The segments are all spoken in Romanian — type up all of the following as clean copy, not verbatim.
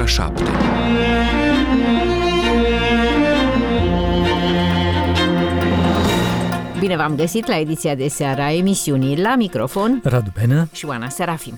ora 7. Bine v-am găsit la ediția de seară a emisiunii. La microfon Radu Benă și Oana Serafim.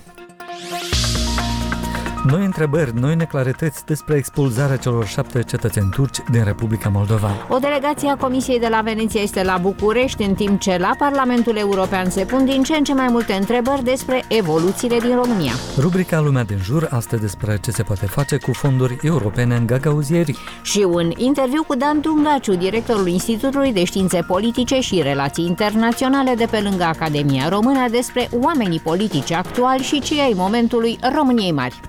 Noi întrebări, noi neclarități despre expulzarea celor 7 cetățeni turci din Republica Moldova. O delegație a Comisiei de la Veneția este la București, în timp ce la Parlamentul European se pun din ce în ce mai multe întrebări despre evoluțiile din România. Rubrica Lumea din jur, astăzi despre ce se poate face cu fonduri europene în gagauzierii. Și un interviu cu Dan Dungaciu, directorul Institutului de Științe Politice și Relații Internaționale de pe lângă Academia Română, despre oamenii politici actuali și cei ai momentului României Mari.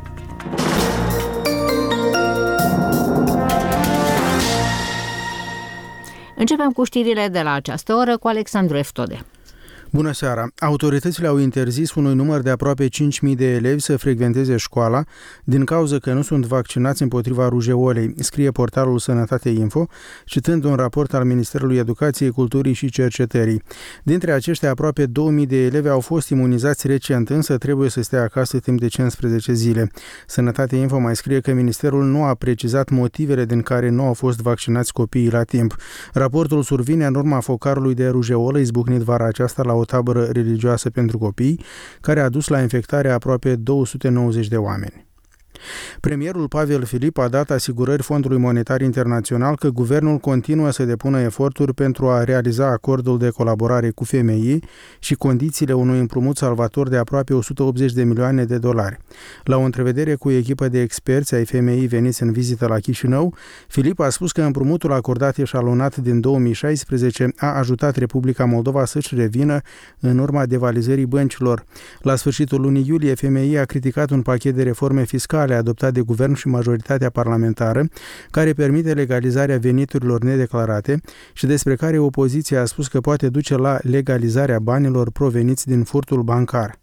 Începem cu știrile de la această oră cu Alexandru Eftode. Bună seara! Autoritățile au interzis unui număr de aproape 5.000 de elevi să frecventeze școala din cauza că nu sunt vaccinați împotriva rujeolei, scrie portalul Sănătate Info, citând un raport al Ministerului Educației, Culturii și Cercetării. Dintre aceștia, aproape 2.000 de elevi au fost imunizați recent, însă trebuie să stea acasă timp de 15 zile. Sănătate Info mai scrie că Ministerul nu a precizat motivele din care nu au fost vaccinați copiii la timp. Raportul survine în urma focarului de rujeolă izbucnit vara aceasta la o tabără religioasă pentru copii, care a dus la infectarea aproape 290 de oameni. Premierul Pavel Filip a dat asigurări Fondului Monetar Internațional că guvernul continuă să depună eforturi pentru a realiza acordul de colaborare cu FMI și condițiile unui împrumut salvator de aproape 180 de milioane de dolari. La o întrevedere cu o echipă de experți ai FMI veniți în vizită la Chișinău, Filip a spus că împrumutul acordat eșalonat din 2016 a ajutat Republica Moldova să-și revină în urma devalizării băncilor. La sfârșitul lunii iulie, FMI a criticat un pachet de reforme fiscale adoptat de guvern și majoritatea parlamentară, care permite legalizarea veniturilor nedeclarate și despre care opoziția a spus că poate duce la legalizarea banilor proveniți din furtul bancar.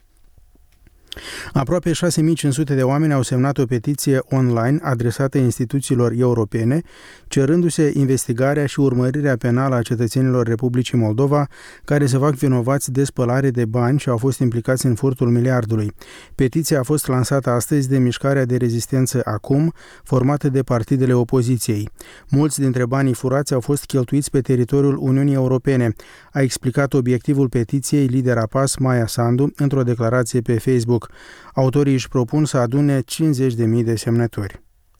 Aproape 6500 de oameni au semnat o petiție online adresată instituțiilor europene, cerându-se investigarea și urmărirea penală a cetățenilor Republicii Moldova care se fac vinovați de spălare de bani și au fost implicați în furtul miliardului. Petiția a fost lansată astăzi de Mișcarea de Rezistență Acum, formată de partidele opoziției. Mulți dintre banii furați au fost cheltuiți pe teritoriul Uniunii Europene, a explicat obiectivul petiției lidera PAS Maia Sandu într-o declarație pe Facebook. Autorii își propun să adune 50.000 de semnături.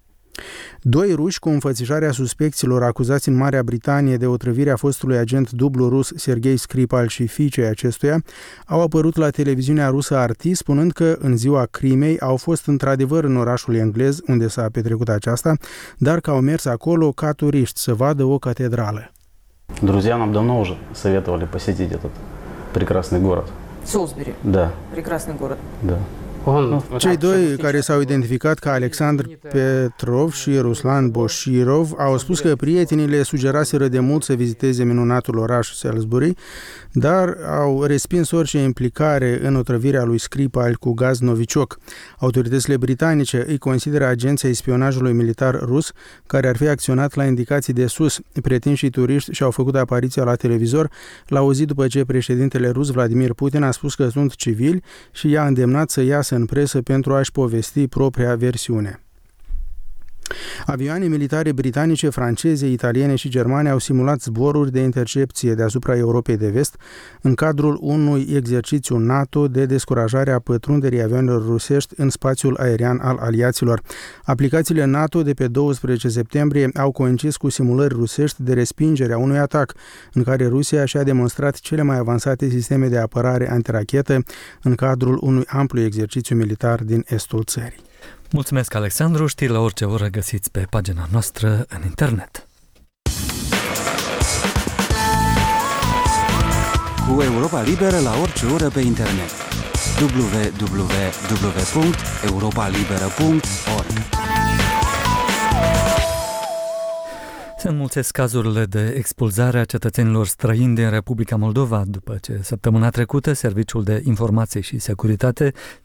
2 ruși cu înfățișarea suspecților acuzați în Marea Britanie de otrăvirea fostului agent dublu rus Sergei Skripal și fiicei acestuia au apărut la televiziunea rusă RT spunând că în ziua crimei au fost într-adevăr în orașul englez unde s-a petrecut aceasta, dar că au mers acolo ca turiști să vadă o catedrală. Друзья нам давно уже советовали посетить этот прекрасный город. Солсбери. Да. Прекрасный город. Да. Cei doi, care s-au identificat ca Alexandr Petrov și Ruslan Boshirov, au spus că prietenii le sugeraseră de mult să viziteze minunatul oraș Salisbury, dar au respins orice implicare în otrăvirea lui Skripal cu gaz novicioc. Autoritățile britanice îi consideră agenția spionajului militar rus, care ar fi acționat la indicații de sus. Pretinșii turiști și-au făcut apariția la televizor la o zi după ce președintele rus Vladimir Putin a spus că sunt civili și i-a îndemnat să iasă în presă pentru a-și povesti propria versiune. Avioane militare britanice, franceze, italiene și germane au simulat zboruri de intercepție deasupra Europei de Vest în cadrul unui exercițiu NATO de descurajare a pătrunderii avioanelor rusești în spațiul aerian al aliaților. Aplicațiile NATO de pe 12 septembrie au coincis cu simulări rusești de respingere a unui atac în care Rusia și-a demonstrat cele mai avansate sisteme de apărare antirachetă în cadrul unui amplu exercițiu militar din estul țării. Mulțumesc, Alexandru. Știri la orice oră găsiți pe pagina noastră în internet. Cu Europa Liberă la orice oră pe internet. www.europalibera.org. Se înmulțesc cazurile de expulzare a cetățenilor străini din Republica Moldova, după ce săptămâna trecută Serviciul de Informație și Securitate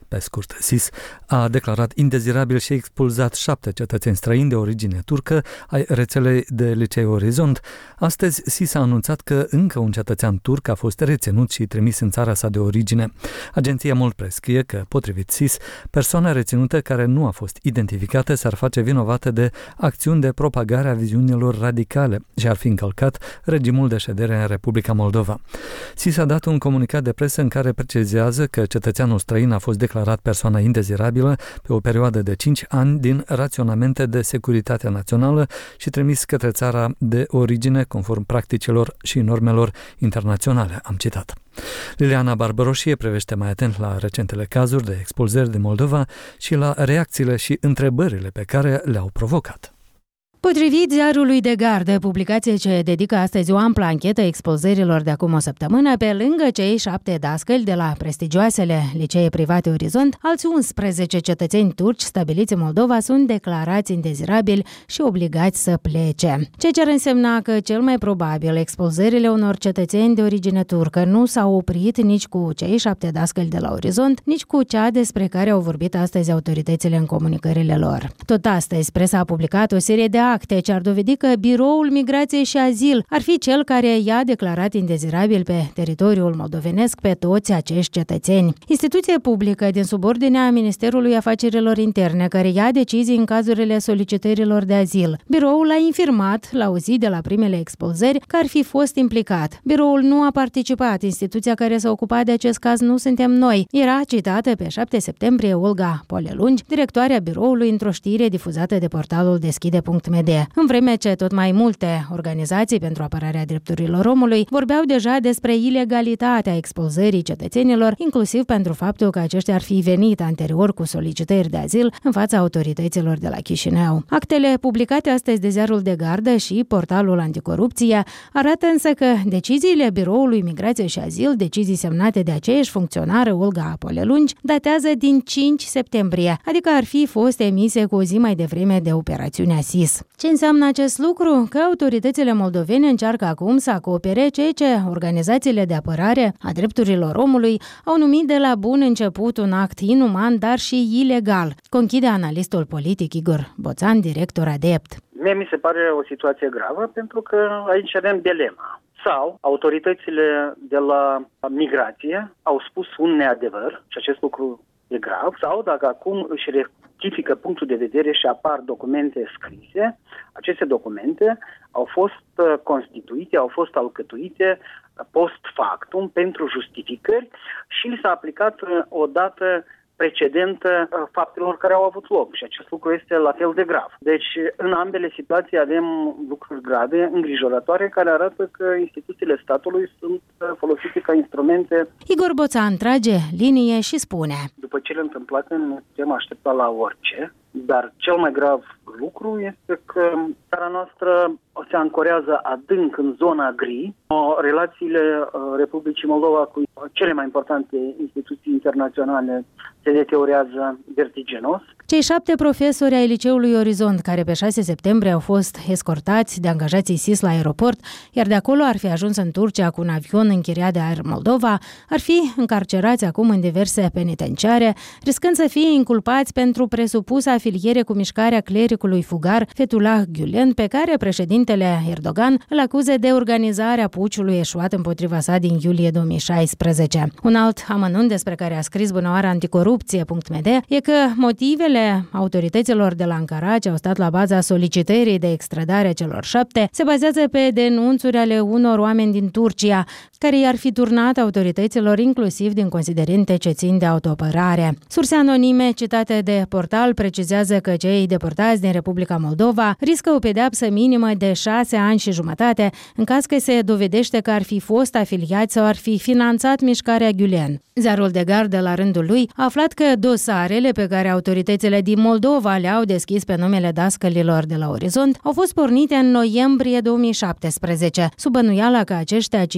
pe scurt SIS, a declarat indezirabil și expulzat 7 cetățeni străini de origine turcă ai rețelei de licee Orizont. Astăzi SIS a anunțat că încă un cetățean turc a fost reținut și trimis în țara sa de origine. Agenția Moldpress scrie că, potrivit SIS, persoana reținută care nu a fost identificată s-ar face vinovată de acțiuni de propagare a viziunilor radicale și ar fi încălcat regimul de ședere în Republica Moldova. SIS a dat un comunicat de presă în care precizează că cetățeanul străin a fost declarat persoană indezirabilă pe o perioadă de 5 ani din raționamente de securitate națională și trimis către țara de origine conform practicilor și normelor internaționale, am citat. Liliana Barbăroșie privește mai atent la recentele cazuri de expulzări din Moldova și la reacțiile și întrebările pe care le-au provocat. Potrivit ziarului de Gardă, publicație ce dedică astăzi o amplă anchetă expulzărilor de acum o săptămână, pe lângă cei 7 dascăli de la prestigioasele licee private Orizont, alți 11 cetățeni turci stabiliți în Moldova sunt declarați indezirabili și obligați să plece. Ceea ce ar însemna că, cel mai probabil, expulzările unor cetățeni de origine turcă nu s-au oprit nici cu cei 7 dascăli de la Orizont, nici cu cea despre care au vorbit astăzi autoritățile în comunicările lor. Tot astăzi, presa a publicat o serie de acte ce ar dovedi că Biroul Migrației și Azil ar fi cel care i-a declarat indezirabil pe teritoriul moldovenesc pe toți acești cetățeni. Instituție publică din subordinea Ministerului Afacerilor Interne care ia decizii în cazurile solicitărilor de azil. Biroul a infirmat la o zi de la primele expulzări că ar fi fost implicat. Biroul nu a participat. Instituția care s-a ocupat de acest caz nu suntem noi. Era citată pe 7 septembrie Olga Polelungi, directoarea biroului, într-o știre difuzată de portalul deschide.md. În vreme ce tot mai multe organizații pentru apărarea drepturilor omului vorbeau deja despre ilegalitatea expulzării cetățenilor, inclusiv pentru faptul că aceștia ar fi venit anterior cu solicitări de azil în fața autorităților de la Chișinău. Actele publicate astăzi de Ziarul de Gardă și portalul Anticorupție arată însă că deciziile Biroului Migrație și Azil, decizii semnate de aceeași funcționară Olga Polelungi, datează din 5 septembrie, adică ar fi fost emise cu o zi mai devreme de operațiunea SIS. Ce înseamnă acest lucru? Că autoritățile moldovene încearcă acum să acopere ceea ce organizațiile de apărare a drepturilor omului au numit de la bun început un act inuman, dar și ilegal. Conchide analistul politic Igor Boțan, director adept. Mie mi se pare o situație gravă pentru că aici avem dilema. Sau autoritățile de la migrație au spus un neadevăr și acest lucru e grav, sau dacă acum își rectifică punctul de vedere și apar documente scrise, aceste documente au fost constituite, au fost alcătuite post factum pentru justificări și li s-a aplicat o dată precedentă faptelor care au avut loc și acest lucru este la fel de grav. Deci în ambele situații avem lucruri grave, îngrijorătoare, care arată că instituțiile statului sunt folosite ca instrumente. Igor Boțan trage linie și spune: după cele întâmplate ne putem aștepta la orice, dar cel mai grav lucru este că țara noastră se ancorează adânc în zona gri. Relațiile Republicii Moldova cu cele mai importante instituții internaționale se deteriorează vertiginos. Cei 7 profesori ai liceului Orizont, care pe 6 septembrie au fost escortați de angajații SIS la aeroport, iar de acolo ar fi ajuns în Turcia cu un avion închiriat de Air Moldova, ar fi încarcerați acum în diverse penitenciare, riscând să fie inculpați pentru presupusă afiliere cu mișcarea clericului fugar Fethullah Gülen, pe care președintele Erdogan îl acuză de organizarea puciului eșuat împotriva sa din iulie 2016. Un alt amănunt despre care a scris bunăoară anticorupție.md e că motivele autorităților de la Ankara ce au stat la baza solicitării de extradare celor 7 se bazează pe denunțuri ale unor oameni din Turcia, care i-ar fi turnat autorităților inclusiv din considerente ce țin de autoapărare. Surse anonime citate de portal precizează că cei deportați din Republica Moldova riscă o pedeapsă minimă de 6 ani și jumătate în caz că se dovedește că ar fi fost afiliați sau ar fi finanțat mișcarea Gülen. Ziarul de Gardă, la rândul lui, a aflat că dosarele pe care autoritățile din Moldova le-au deschis pe numele dascălilor de la Orizont au fost pornite în noiembrie 2017, sub bănuiala că aceștia, citez, ar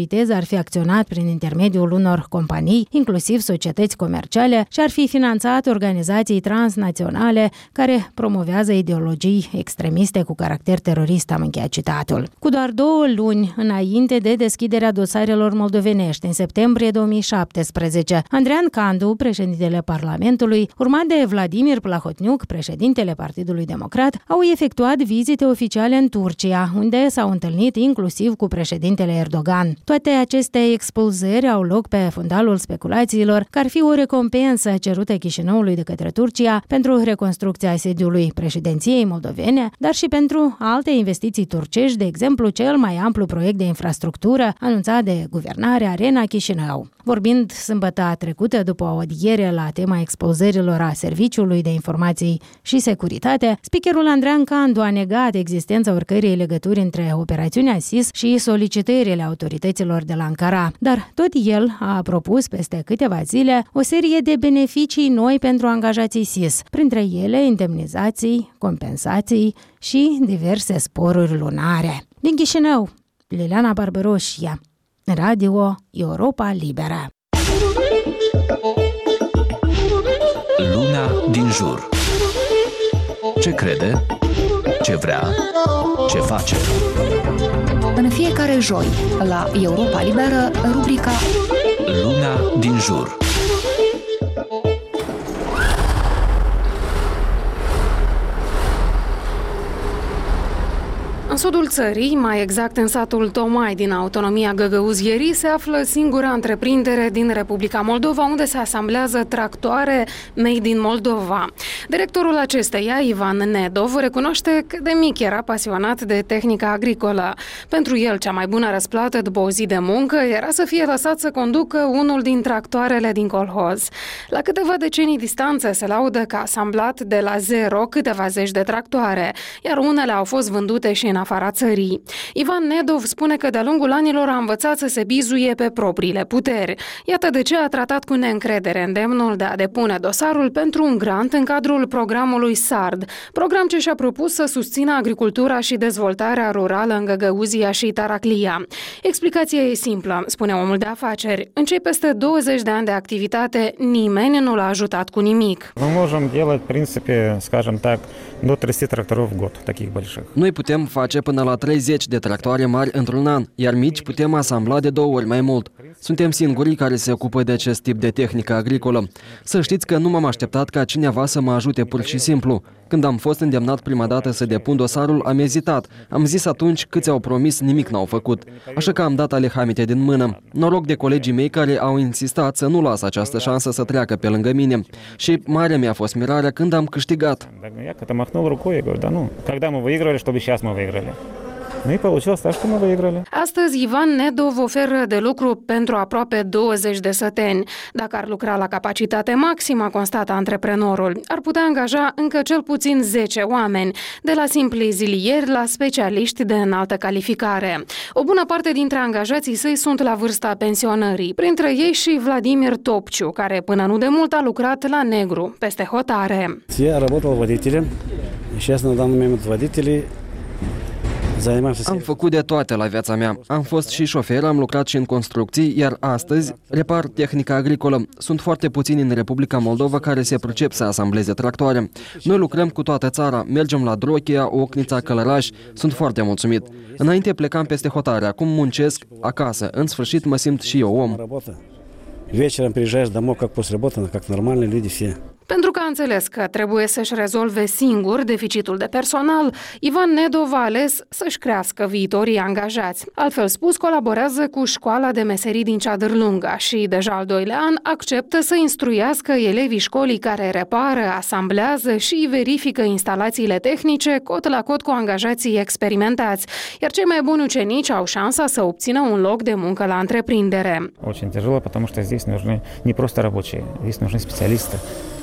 fi acționat prin intermediul unor companii, inclusiv societăți comerciale, și ar fi finanțat organizații transnaționale care promovează ideologii extremiste cu caracter terorist, am încheiat citatul. Cu doar 2 luni înainte de deschiderea dosarelor moldovenești, în septembrie 2017, Andrean Candu, președintele Parlamentului, urmat de Vladimir Plahotniuc, președintele Partidului Democrat, au efectuat vizite oficiale în Turcia, unde s-au întâlnit inclusiv cu președintele Erdogan. Toate aceste expulzări au loc pe fundalul speculațiilor că ar fi o recompensă cerută Chișinăului de către Turcia pentru reconstrucția sediului președinției moldovene, dar și pentru alte investiții turcești, de exemplu cel mai amplu proiect de infrastructură anunțat de guvernare Arena Chișinău. Vorbind sâmbătă trecută după o audiere la tema expulzărilor a Serviciului de Informații și Securitate, speakerul Andrean Candu a negat existența oricărei legături între operațiunea SIS și solicitările autorităților de la Ankara, dar tot el a propus peste câteva zile o serie de beneficii noi pentru angajații SIS, printre ele indemnizații, compensații și diverse sporuri lunare. Din Chișinău, Liliana Barbaroșia, Radio Europa Liberă. Luna din jur. Ce crede? Ce vrea? Ce face? În fiecare joi, la Europa Liberă, rubrica Luna din jur. În sudul țării, mai exact în satul Tomai din autonomia Găgăuzierii, se află singura întreprindere din Republica Moldova unde se asamblează tractoare made in Moldova. Directorul acesteia, Ivan Nedov, recunoaște cât de mic era pasionat de tehnica agricolă. Pentru el, cea mai bună răsplată după o zi de muncă era să fie lăsat să conducă unul din tractoarele din colhoz. La câteva decenii distanță se laudă că a asamblat de la zero câteva zeci de tractoare, iar unele au fost vândute și în afara țării. Ivan Nedov spune că de-a lungul anilor a învățat să se bizuie pe propriile puteri. Iată de ce a tratat cu neîncredere îndemnul de a depune dosarul pentru un grant în cadrul programului SARD, program ce și-a propus să susțină agricultura și dezvoltarea rurală în Găgăuzia și Taraclia. Explicația e simplă, spune omul de afaceri. În cei peste 20 de ani de activitate, nimeni nu l-a ajutat cu nimic. Noi putem face până la 30 de tractoare mari într-un an, iar mici putem asambla de 2 ori mai mult. Suntem singurii care se ocupă de acest tip de tehnică agricolă. Să știți că nu m-am așteptat ca cineva să mă ajute pur și simplu. Când am fost îndemnat prima dată să depun dosarul, am ezitat. Am zis atunci câți au promis, nimic n-au făcut. Așa că am dat alehamite din mână. Noroc de colegii mei care au insistat să nu las această șansă să treacă pe lângă mine. Și mare mi-a fost mirarea când am câștigat. Astăzi, Ivan Nedov oferă de lucru pentru aproape 20 de săteni. Dacă ar lucra la capacitate maximă, constată antreprenorul, ar putea angaja încă cel puțin 10 oameni, de la simpli zilieri la specialiști de înaltă calificare. O bună parte dintre angajații săi sunt la vârsta pensionării, printre ei și Vladimir Topciu, care până nu de mult a lucrat la negru, peste hotare. Am făcut de toate la viața mea. Am fost și șofer, am lucrat și în construcții, iar astăzi repar tehnica agricolă. Sunt foarte puțini în Republica Moldova care se pricep să asambleze tractoare. Noi lucrăm cu toată țara, mergem la Drochia, Ocnița, Călăraș. Sunt foarte mulțumit. Înainte plecam peste hotare, acum muncesc acasă. În sfârșit mă simt și eu om. Вечером приезжаешь домой, как после работы, как нормальные люди все. Pentru că a înțeles că trebuie să-și rezolve singur deficitul de personal, Ivan Nedov a ales să-și crească viitorii angajați. Altfel spus, colaborează cu școala de meserii din Ceadârlunga și, deja al 2-lea an, acceptă să instruiască elevii școlii care repară, asamblează și verifică instalațiile tehnice cot la cot cu angajații experimentați, iar cei mai buni ucenici au șansa să obțină un loc de muncă la întreprindere. Очень тяжело, потому что здесь нужны не просто рабочие, здесь нужны специалисты,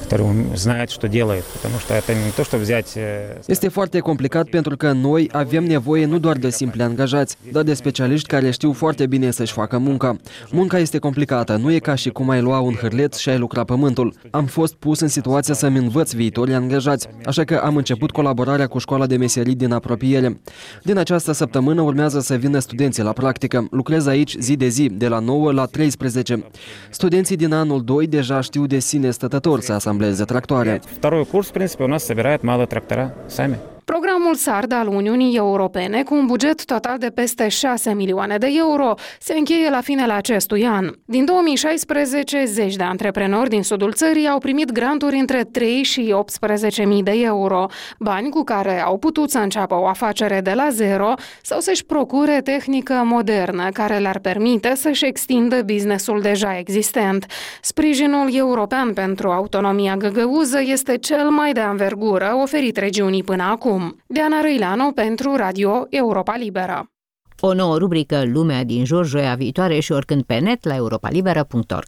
знает, что делает, потому что это не то, что взять... Este foarte complicat pentru că noi avem nevoie nu doar de simpli angajați, dar de specialiști care știu foarte bine să-și facă munca. Munca este complicată, nu e ca și cum ai lua un hârleț și ai lucra pământul. Am fost pus în situația să-mi învăț viitorii angajați, așa că am început colaborarea cu școala de meserii din apropiere. Din această săptămână urmează să vină studenții la practică. Lucrez aici zi de zi, de la 9 la 13. Studenții din anul 2 deja știu de sine stătători să asambleze tractoare. Второй курс, в принципе, у нас собирают малые трактора сами. Programul SARD al Uniunii Europene, cu un buget total de peste 6 milioane de euro, se încheie la finele acestui an. Din 2016, zeci de antreprenori din sudul țării au primit granturi între 3 și 18.000 de euro, bani cu care au putut să înceapă o afacere de la zero sau să-și procure tehnică modernă care le-ar permite să-și extindă businessul deja existent. Sprijinul european pentru autonomia găgăuză este cel mai de anvergură oferit regiunii până acum. Diana Răileanu pentru Radio Europa Liberă. O nouă rubrică Lumea din jur joia viitoare și oricând pe net la europalibera.org.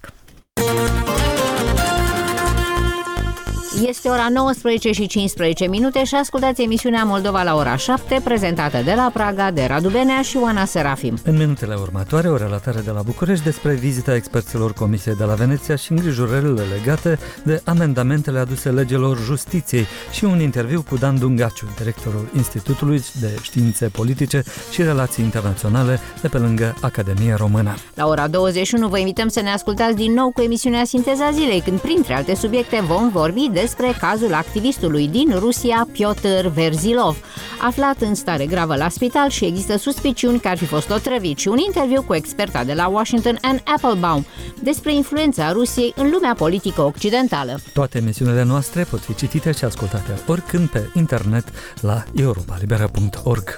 Este ora 19:15 și ascultați emisiunea Moldova la ora 7, prezentată de la Praga de Radu Benea și Oana Serafim. În minutele următoare, o relatare de la București despre vizita experților Comisiei de la Veneția și îngrijorările legate de amendamentele aduse legilor justiției și un interviu cu Dan Dungaciu, directorul Institutului de Științe Politice și Relații Internaționale de pe lângă Academia Română. La ora 21 vă invităm să ne ascultați din nou cu emisiunea Sinteza Zilei, când printre alte subiecte vom vorbi despre cazul activistului din Rusia, Piotr Verzilov, aflat în stare gravă la spital și există suspiciuni că ar fi fost otrăvit, și un interviu cu experta de la Washington, Anne Applebaum, despre influența Rusiei în lumea politică occidentală. Toate emisiunile noastre pot fi citite și ascultate oricând pe internet la europalibera.org.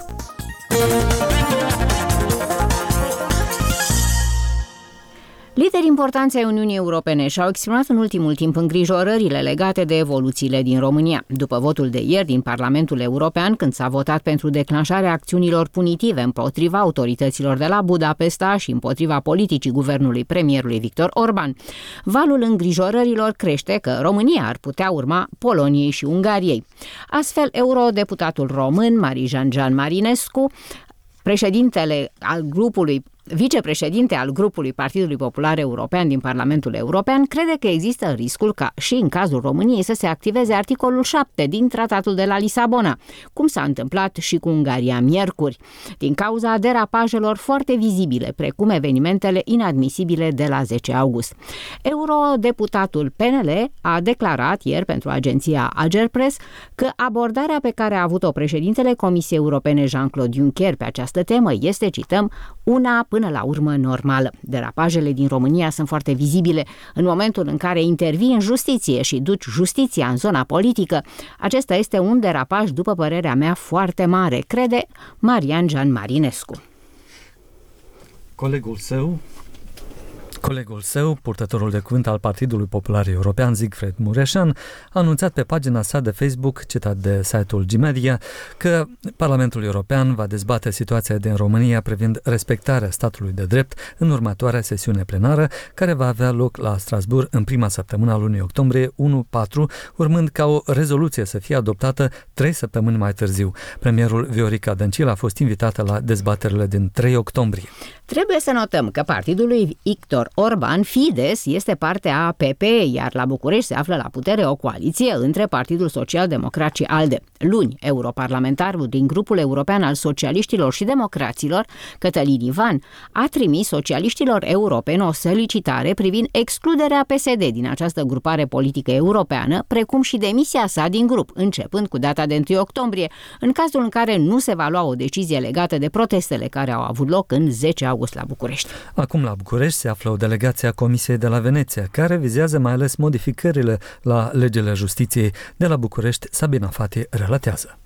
Lideri importanți ai Uniunii Europene și-au exprimat în ultimul timp îngrijorările legate de evoluțiile din România. După votul de ieri din Parlamentul European, când s-a votat pentru declanșarea acțiunilor punitive împotriva autorităților de la Budapesta și împotriva politicii guvernului premierului Victor Orban, valul îngrijorărilor crește că România ar putea urma Poloniei și Ungariei. Astfel, eurodeputatul român Marijan Marinescu, vicepreședinte al grupului Partidului Popular European din Parlamentul European, crede că există riscul ca și în cazul României să se activeze articolul 7 din Tratatul de la Lisabona, cum s-a întâmplat și cu Ungaria miercuri, din cauza derapajelor foarte vizibile, precum evenimentele inadmisibile de la 10 august. Eurodeputatul PNL a declarat ieri pentru agenția Agerpres că abordarea pe care a avut-o președintele Comisiei Europene Jean-Claude Juncker pe această temă este, cităm, una până la urmă normală. Derapajele din România sunt foarte vizibile. În momentul în care intervii în justiție și duci justiția în zona politică, acesta este un derapaj, după părerea mea, foarte mare, crede Marian Jean Marinescu. Colegul său, purtătorul de cuvânt al Partidului Popular European, Siegfried Mureșan, a anunțat pe pagina sa de Facebook, citat de site-ul G-Media, că Parlamentul European va dezbate situația din România privind respectarea statului de drept în următoarea sesiune plenară, care va avea loc la Strasbourg în prima săptămână a lunii octombrie 1-4, urmând ca o rezoluție să fie adoptată 3 săptămâni mai târziu. Premierul Viorica Dăncilă a fost invitată la dezbaterile din 3 octombrie. Trebuie să notăm că partidul lui Victor Orban, Fidesz, este parte a PP, iar la București se află la putere o coaliție între Partidul Social-Democrat și ALDE. Luni, europarlamentarul din grupul european al socialiștilor și democraților, Cătălin Ivan, a trimis socialiștilor europeni o solicitare privind excluderea PSD din această grupare politică europeană, precum și demisia sa din grup, începând cu data de 1 octombrie, în cazul în care nu se va lua o decizie legată de protestele care au avut loc în 10 august la București. Acum la București se află o delegație a Comisiei de la Veneția, care vizează mai ales modificările la legile justiției. De la București, Sabina Fati relatează.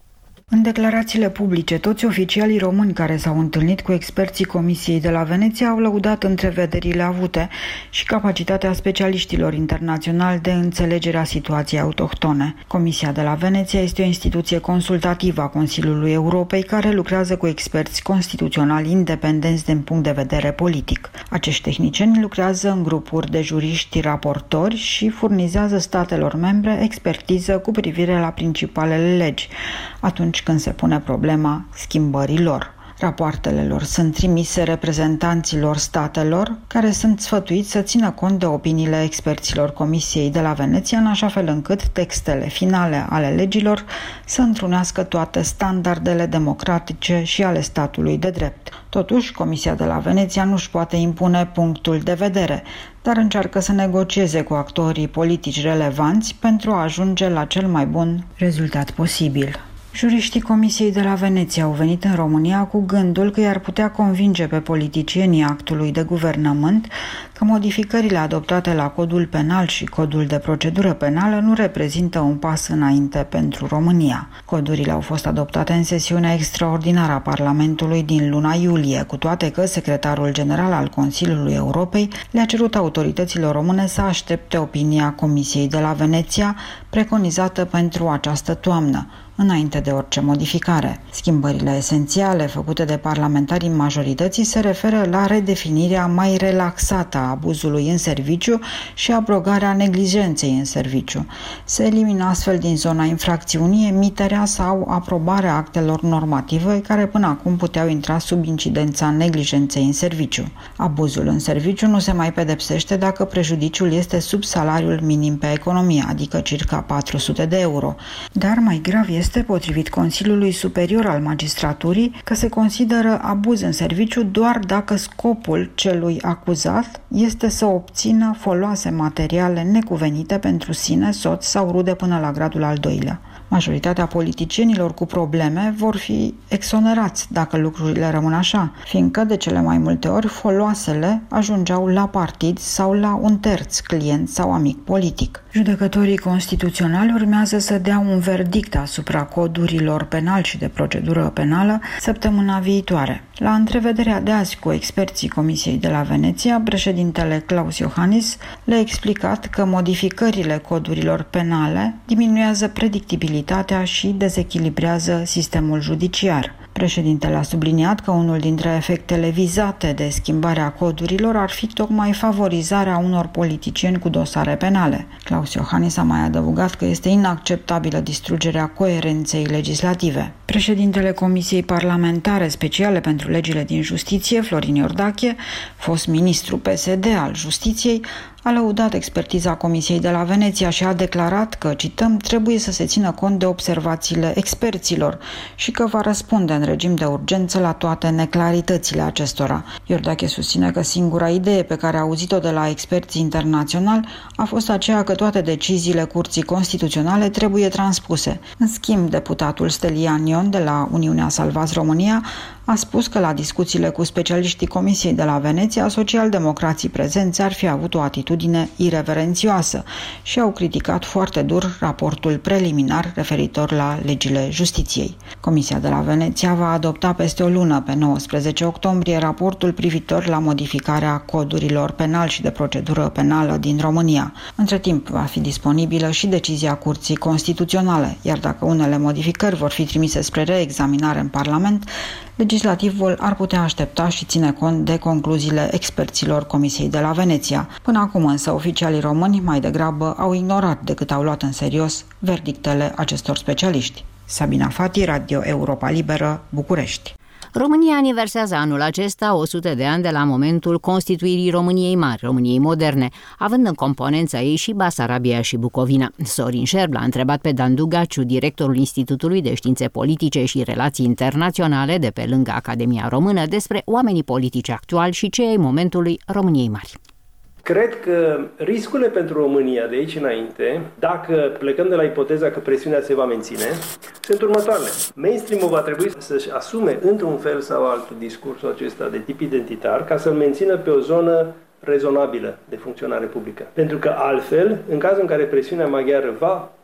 În declarațiile publice, toți oficialii români care s-au întâlnit cu experții Comisiei de la Veneția au lăudat întrevederile avute și capacitatea specialiștilor internaționali de înțelegere a situației autohtone. Comisia de la Veneția este o instituție consultativă a Consiliului Europei care lucrează cu experți constituționali independenți din punct de vedere politic. Acești tehnicieni lucrează în grupuri de juriști raportori și furnizează statelor membre expertiză cu privire la principalele legi, atunci când se pune problema schimbărilor. Rapoartele lor sunt trimise reprezentanților statelor, care sunt sfătuiți să țină cont de opiniile experților Comisiei de la Veneția, în așa fel încât textele finale ale legilor să întrunească toate standardele democratice și ale statului de drept. Totuși, Comisia de la Veneția nu își poate impune punctul de vedere, dar încearcă să negocieze cu actorii politici relevanți pentru a ajunge la cel mai bun rezultat posibil. Juriștii Comisiei de la Veneția au venit în România cu gândul că i-ar putea convinge pe politicienii actului de guvernământ că modificările adoptate la Codul Penal și Codul de Procedură Penală nu reprezintă un pas înainte pentru România. Codurile au fost adoptate în sesiunea extraordinară a Parlamentului din luna iulie, cu toate că secretarul general al Consiliului Europei le-a cerut autorităților române să aștepte opinia Comisiei de la Veneția, preconizată pentru această toamnă, înainte de orice modificare. Schimbările esențiale făcute de parlamentarii majorității se referă la redefinirea mai relaxată a abuzului în serviciu și abrogarea neglijenței în serviciu. Se elimină astfel din zona infracțiunii emiterea sau aprobarea actelor normative care până acum puteau intra sub incidența neglijenței în serviciu. Abuzul în serviciu nu se mai pedepsește dacă prejudiciul este sub salariul minim pe economie, adică circa 400 de euro. Dar mai grav este, potrivit Consiliului Superior al Magistraturii, că se consideră abuz în serviciu doar dacă scopul celui acuzat este să obțină foloase materiale necuvenite pentru sine, soț sau rude până la gradul al doilea. Majoritatea politicienilor cu probleme vor fi exonerați dacă lucrurile rămân așa, fiindcă de cele mai multe ori foloasele ajungeau la partid sau la un terț client sau amic politic. Judecătorii constituționali urmează să dea un verdict asupra codurilor penal și de procedură penală săptămâna viitoare. La întrevederea de azi cu experții Comisiei de la Veneția, președintele Klaus Iohannis le-a explicat că modificările codurilor penale diminuează predictibilitatea și dezechilibrează sistemul judiciar. Președintele a subliniat că unul dintre efectele vizate de schimbarea codurilor ar fi tocmai favorizarea unor politicieni cu dosare penale. Klaus Iohannis a mai adăugat că este inacceptabilă distrugerea coerenței legislative. Președintele Comisiei Parlamentare Speciale pentru Legile din Justiție, Florin Iordache, fost ministru PSD al Justiției, a lăudat expertiza Comisiei de la Veneția și a declarat că, cităm, trebuie să se țină cont de observațiile experților și că va răspunde în regim de urgență la toate neclaritățile acestora. Iordache susține că singura idee pe care a auzit-o de la experții internaționali a fost aceea că toate deciziile Curții Constituționale trebuie transpuse. În schimb, deputatul Stelian Ion de la Uniunea Salvați România a spus că la discuțiile cu specialiștii Comisiei de la Veneția, socialdemocrații prezenți ar fi avut o atitudine ireverențioasă și au criticat foarte dur raportul preliminar referitor la legile justiției. Comisia de la Veneția va adopta peste o lună, pe 19 octombrie, raportul privitor la modificarea codurilor penal și de procedură penală din România. Între timp va fi disponibilă și decizia Curții Constituționale, iar dacă unele modificări vor fi trimise spre reexaminare în Parlament, legislativul ar putea aștepta și ține cont de concluziile experților Comisiei de la Veneția. Până acum însă oficialii români mai degrabă au ignorat decât au luat în serios verdictele acestor specialiști. Sabina Fati, Radio Europa Liberă, București. România aniversează anul acesta 100 de ani de la momentul constituirii României Mari, României moderne, având în componența ei și Basarabia și Bucovina. Sorin Șerb l-a întrebat pe Dan Dugaciu, directorul Institutului de Științe Politice și Relații Internaționale de pe lângă Academia Română, despre oamenii politici actuali și ce ai momentului României Mari. Cred că riscurile pentru România de aici înainte, dacă plecăm de la ipoteza că presiunea se va menține, sunt următoarele. Mainstream-ul va trebui să-și asume într-un fel sau altul discursul acesta de tip identitar ca să-l mențină pe o zonă rezonabilă de funcționare publică. Pentru că altfel, în cazul în care presiunea maghiară va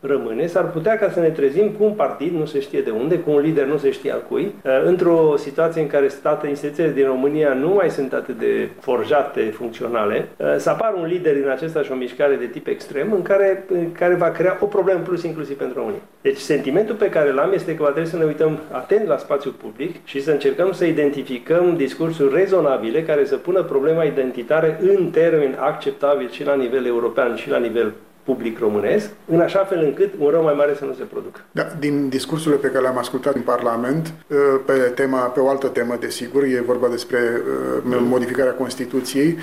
rămâne, s-ar putea ca să ne trezim cu un partid, nu se știe de unde, cu un lider nu se știe al cui, într-o situație în care instituțiile din România nu mai sunt atât de forjate, funcționale, să apară un lider din acesta și o mișcare de tip extrem în care va crea o problemă plus inclusiv pentru România. Deci sentimentul pe care l-am este că va trebui să ne uităm atent la spațiul public și să încercăm să identificăm discursuri rezonabile care să pună problema identitară în termeni acceptabili și la nivel european și la nivel public românesc, în așa fel încât un rău mai mare să nu se producă. Da, din discursurile pe care le-am ascultat în Parlament, pe o altă temă, desigur, e vorba despre modificarea Constituției,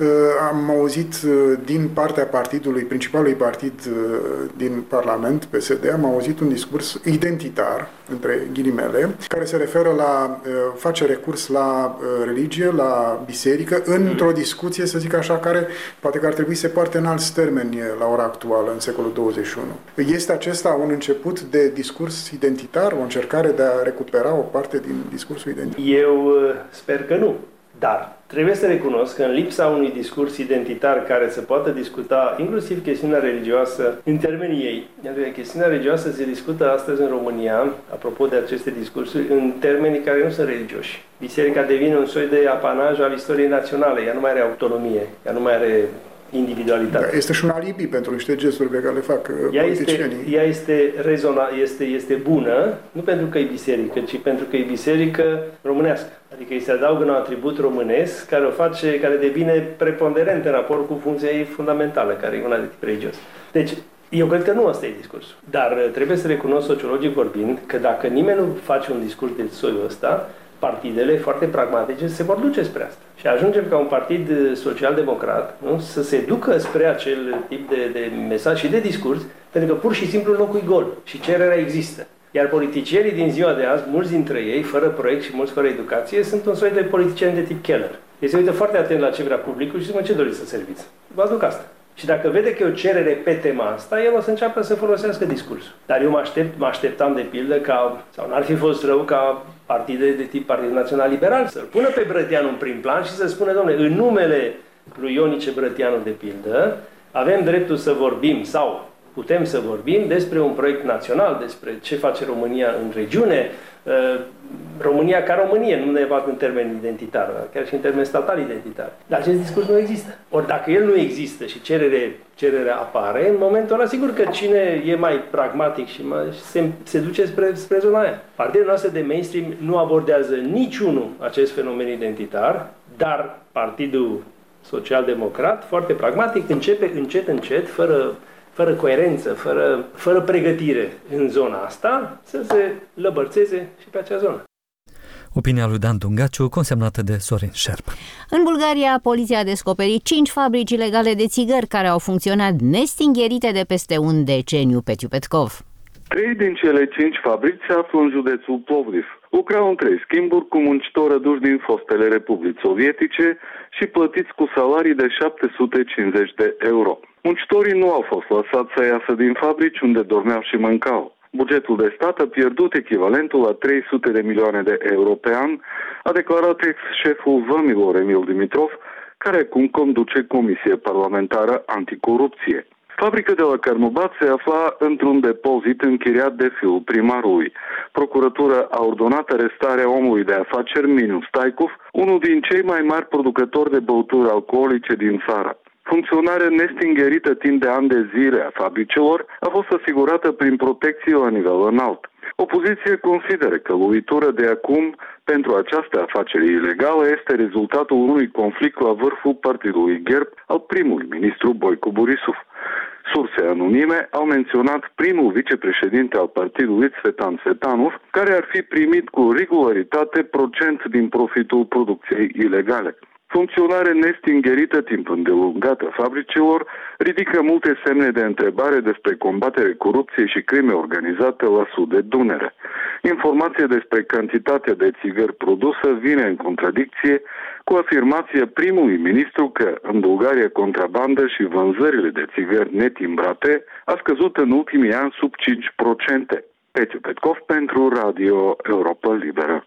am auzit din partea partidului, principalului partid din Parlament, PSD, am auzit un discurs identitar, între ghilimele, care se referă la face recurs la religie, la biserică, într-o discuție, să zic așa, care poate că ar trebui să se poarte în alți termeni la ora actuală, în secolul 21. Este acesta un început de discurs identitar, o încercare de a recupera o parte din discursul identitar? Eu sper că nu. Dar trebuie să recunosc că în lipsa unui discurs identitar care să poată discuta inclusiv chestiunea religioasă în termenii ei, chestiunea religioasă se discută astăzi în România, apropo de aceste discursuri, în termenii care nu sunt religioși. Biserica devine un soi de apanaj al istoriei naționale, ea nu mai are autonomie, ea nu mai are individualitate. Da, este și un alibi pentru niște gesturi pe care le fac politicienii. Ea este bună, nu pentru că e biserică, ci pentru că e biserică românească. Adică îi se adaugă un atribut românesc care devine preponderent în raport cu funcția ei fundamentală, care e una de tip religios. Deci, eu cred că nu ăsta e discursul. Dar trebuie să recunosc, sociologic vorbind, că dacă nimeni nu face un discurs de soiul ăsta, partidele foarte pragmatice se vor duce spre asta. Și ajungem ca un partid social-democrat, nu? Să se ducă spre acel tip de mesaj și de discurs, pentru că pur și simplu locul e gol și cererea există. Iar politicienii din ziua de azi, mulți dintre ei, fără proiect și mulți fără educație, sunt un soi de politicieni de tip Keller. Ei se uită foarte atent la ce vrea publicul și zic, ce doriți să serviți? Vă aduc asta. Și dacă vede că e o cerere pe tema asta, el o să înceapă să folosească discursul. Dar eu mă așteptam de pildă sau n-ar fi fost rău ca partide de tip Partidul Național Liberal să-l pună pe Brătianu în prim plan și să spună, domnule, în numele lui Ionice Brătianu, de pildă, avem dreptul să vorbim sau putem să vorbim despre un proiect național, despre ce face România în regiune, România ca Românie, nu neapărat în termeni identitar, chiar și în termeni statal identitar. Dar acest discurs nu există. Ori dacă el nu există și cererea apare, în momentul ăla, sigur că cine e mai pragmatic și se duce spre zona aia. Partidele noastre de mainstream nu abordează niciunul acest fenomen identitar, dar Partidul Social-Democrat, foarte pragmatic, începe încet, fără coerență, fără pregătire în zona asta, să se lăbărțeze și pe acea zonă. Opinia lui Dan Dungaciu, consemnată de Sorin Șerp. În Bulgaria, poliția a descoperit 5 fabrici ilegale de țigări care au funcționat nestingerite de peste un deceniu. Petiu Petkov. 3 din cele 5 fabrici se află în județul Plovdiv. Lucrau în 3 schimburi cu muncitori aduși din fostele republici sovietice și plătiți cu salarii de 750 de euro. Muncitorii nu au fost lăsați să iasă din fabrici unde dormeau și mâncau. Bugetul de stat a pierdut echivalentul la 300 de milioane de euro pe an, a declarat ex-șeful vămilor Emil Dimitrov, care acum conduce Comisie Parlamentară Anticorupție. Fabrica de la Carnobat se afla într-un depozit închiriat de fiul primarului. Procuratura a ordonat arestarea omului de afaceri Minu Staikov, unul din cei mai mari producători de băuturi alcoolice din țară. Funcționarea nestingerită timp de ani de zile a fabricilor a fost asigurată prin protecție la nivel înalt. Opoziția consideră că lovitura de acum pentru această afacere ilegală este rezultatul unui conflict la vârful partidului GERB al primului ministru Boico Borisov. Surse anonime au menționat primul vicepreședinte al partidului, Țvetan Țvetanov, care ar fi primit cu regularitate procent din profitul producției ilegale. Funcționarea nestingerită timp îndelungat a fabricilor ridică multe semne de întrebare despre combaterea corupției și crime organizate la sud de Dunăre. Informația despre cantitatea de țigări produsă vine în contradicție cu afirmația primului ministru că în Bulgaria contrabanda și vânzările de țigări netimbrate a scăzut în ultimii ani sub 5%. Petiu Petkov pentru Radio Europa Liberă.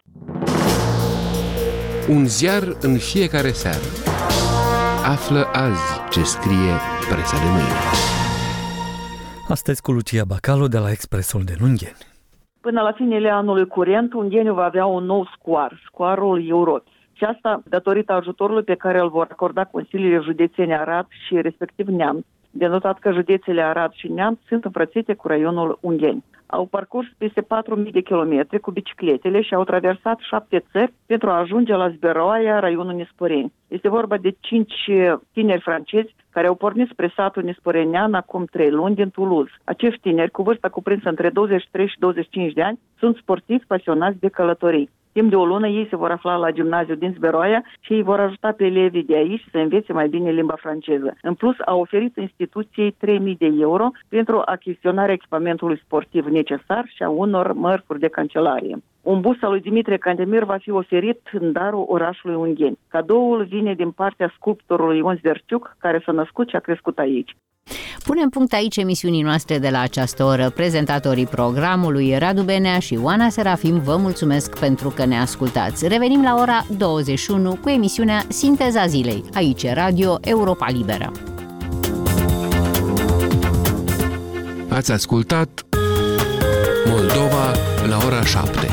Un ziar în fiecare seară. Află azi ce scrie presa de mâine. Astăzi cu Lucia Bacalu de la Expresul din Ungheni. Până la finele anului curent, Ungheniu va avea un nou scoarul Europei. Și asta datorită ajutorului pe care îl vor acorda Consiliile Județene Arad și respectiv Neamț. De notat că județele Arad și Neamț sunt înfrățite cu raionul Ungheni. Au parcurs peste 4.000 de kilometri cu bicicletele și au traversat 7 țări pentru a ajunge la Zberoaia, raionul Nisporeni. Este vorba de 5 tineri francezi care au pornit spre satul nisporenean acum 3 luni din Toulouse. Acești tineri, cu vârsta cuprinsă între 23 și 25 de ani, sunt sportivi pasionați de călătorii. Timp de o lună ei se vor afla la gimnaziul din Zberoaia și ei vor ajuta pe elevii de aici să învețe mai bine limba franceză. În plus, au oferit instituției 3.000 de euro pentru achiziționarea echipamentului sportiv necesar și a unor mărfuri de cancelarie. Un bus al lui Dimitrie Cantemir va fi oferit în darul orașului Ungheni. Cadoul vine din partea sculptorului Ion Zverciuc, care s-a născut și a crescut aici. Punem punct aici emisiunii noastre de la această oră. Prezentatorii programului Radu Benea și Oana Serafim vă mulțumesc pentru că ne ascultați. Revenim la ora 21 cu emisiunea Sinteza Zilei, aici Radio Europa Liberă. Ați ascultat Moldova la ora 7.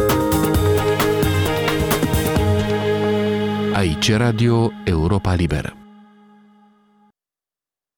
Aici Radio Europa Liberă.